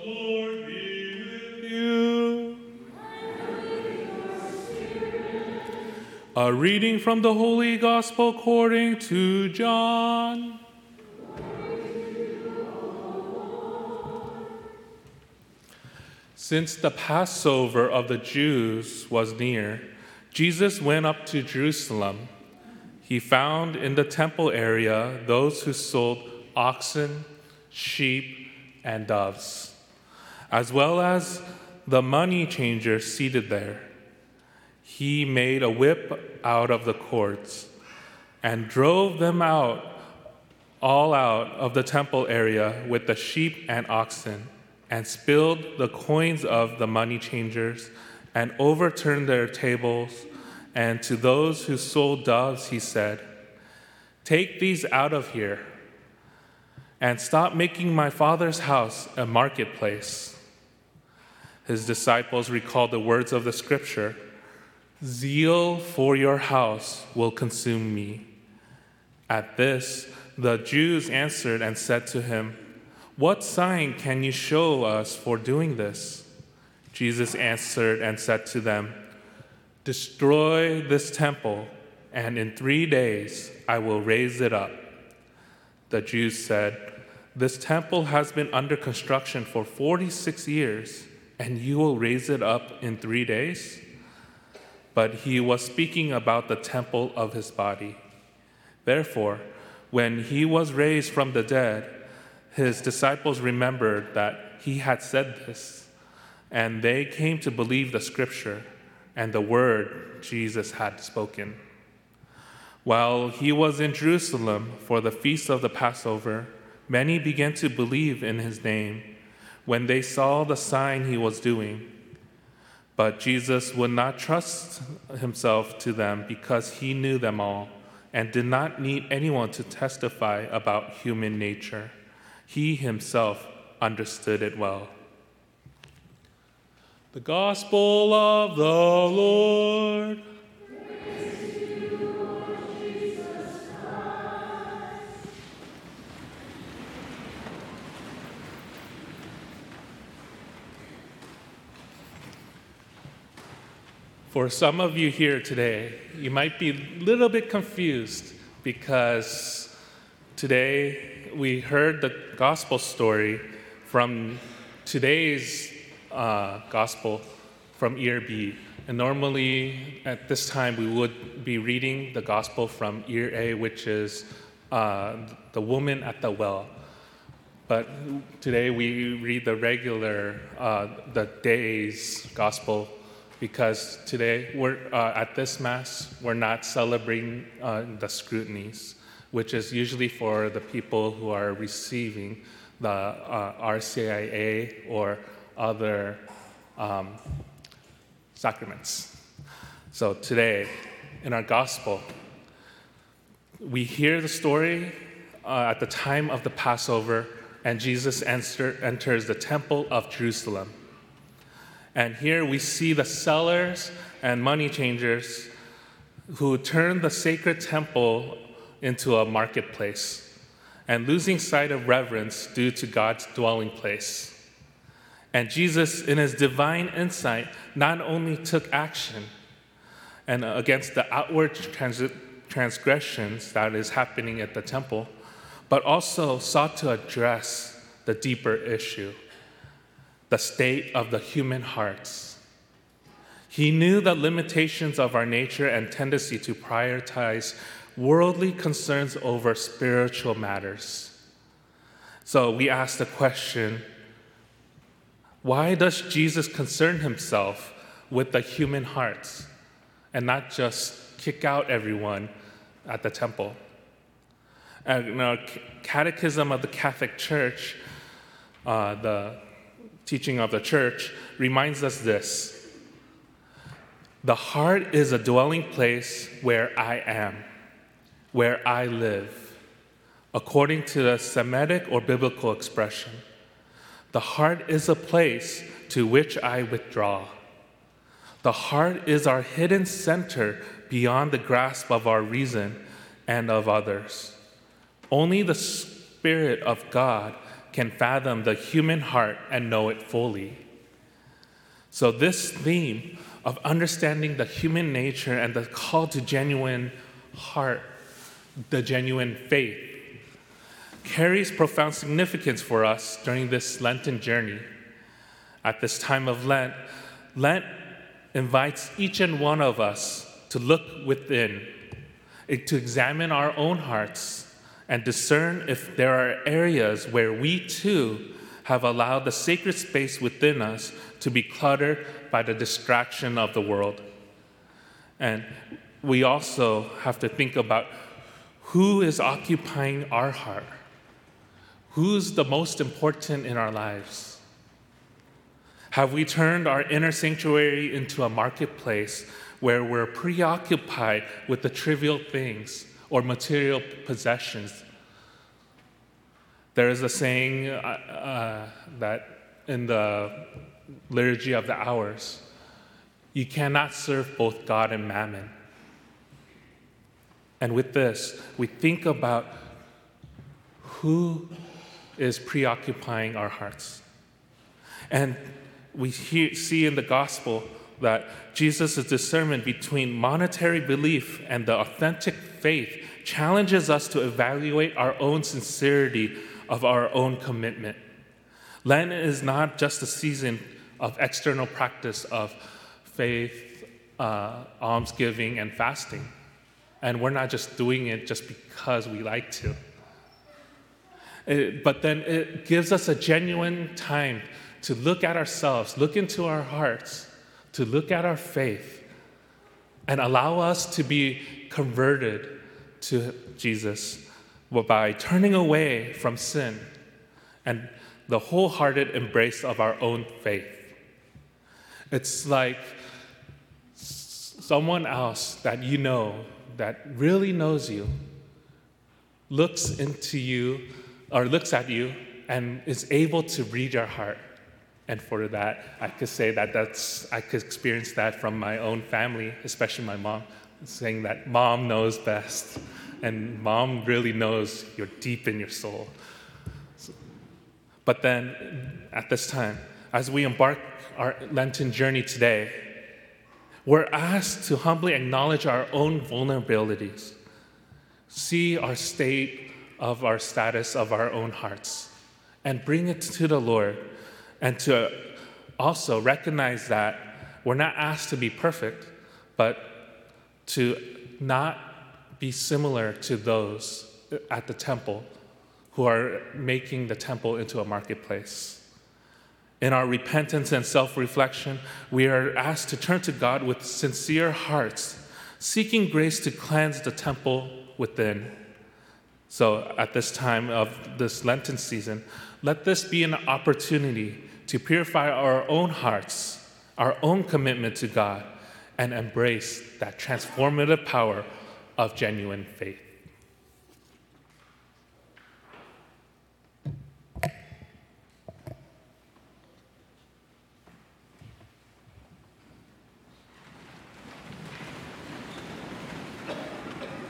Lord be with you. A reading from the Holy Gospel according to John. Since the Passover of the Jews was near, Jesus went up to Jerusalem. He found in the temple area those who sold oxen, sheep, and doves, as well as the money changers seated there. He made a whip out of the cords and drove them all out of the temple area with the sheep and oxen, and spilled the coins of the money changers and overturned their tables. And to those who sold doves, he said, "Take these out of here and stop making my Father's house a marketplace." His disciples recalled the words of the scripture, "Zeal for your house will consume me." At this, the Jews answered and said to him, "What sign can you show us for doing this?" Jesus answered and said to them, "Destroy this temple, and in 3 days I will raise it up." The Jews said, "This temple has been under construction for 46 years, and you will raise it up in 3 days?" But he was speaking about the temple of his body. Therefore, when he was raised from the dead, his disciples remembered that he had said this, and they came to believe the scripture and the word Jesus had spoken. While he was in Jerusalem for the feast of the Passover, many began to believe in his name when they saw the sign he was doing. But Jesus would not trust himself to them because he knew them all and did not need anyone to testify about human nature. He himself understood it well. The Gospel of the Lord. Praise to you, Lord Jesus Christ. For some of you here today, you might be a little bit confused because today we heard the gospel story from today's gospel from ear B. And normally at this time we would be reading the gospel from ear A, which is the woman at the well. But today we read the regular, the day's gospel, because today we're at this Mass, we're not celebrating the scrutinies, which is usually for the people who are receiving the RCIA or other sacraments. So today, in our gospel, we hear the story at the time of the Passover, and Jesus enters the temple of Jerusalem. And here we see the sellers and money changers who turn the sacred temple into a marketplace and losing sight of reverence due to God's dwelling place. And Jesus, in his divine insight, not only took action and against the outward transgressions that is happening at the temple, but also sought to address the deeper issue, the state of the human hearts. He knew the limitations of our nature and tendency to prioritize worldly concerns over spiritual matters. So we ask the question, why does Jesus concern himself with the human hearts and not just kick out everyone at the temple? And in our Catechism of the Catholic Church, the teaching of the Church reminds us this: the heart is a dwelling place where I am, where I live. According to the Semitic or biblical expression, the heart is a place to which I withdraw. The heart is our hidden center beyond the grasp of our reason and of others. Only the Spirit of God can fathom the human heart and know it fully. So this theme of understanding the human nature and the call to genuine heart, the genuine faith, carries profound significance for us during this Lenten journey. At this time of Lent, Lent invites each and one of us to look within, to examine our own hearts and discern if there are areas where we too have allowed the sacred space within us to be cluttered by the distraction of the world. And we also have to think about who is occupying our heart. Who's the most important in our lives? Have we turned our inner sanctuary into a marketplace where we're preoccupied with the trivial things or material possessions? There is a saying that in the Liturgy of the Hours, you cannot serve both God and mammon. And with this, we think about who is preoccupying our hearts. And we see in the gospel that Jesus' discernment between monetary belief and the authentic faith challenges us to evaluate our own sincerity of our own commitment. Lent is not just a season of external practice of faith, almsgiving, and fasting. And we're not just doing it just because we like to. But then it gives us a genuine time to look at ourselves, look into our hearts, to look at our faith, and allow us to be converted to Jesus by turning away from sin and the wholehearted embrace of our own faith. It's like someone else that you know, that really knows you, looks into you or looks at you and is able to read your heart. And for that, I could say that I could experience that from my own family, especially my mom, saying that mom knows best. And mom really knows you're deep in your soul. But then, at this time, as we embark our Lenten journey today, we're asked to humbly acknowledge our own vulnerabilities, see our state of our status of our own hearts, and bring it to the Lord, and to also recognize that we're not asked to be perfect, but to not be similar to those at the temple who are making the temple into a marketplace. In our repentance and self-reflection, we are asked to turn to God with sincere hearts, seeking grace to cleanse the temple within. So at this time of this Lenten season, let this be an opportunity to purify our own hearts, our own commitment to God, and embrace that transformative power of genuine faith.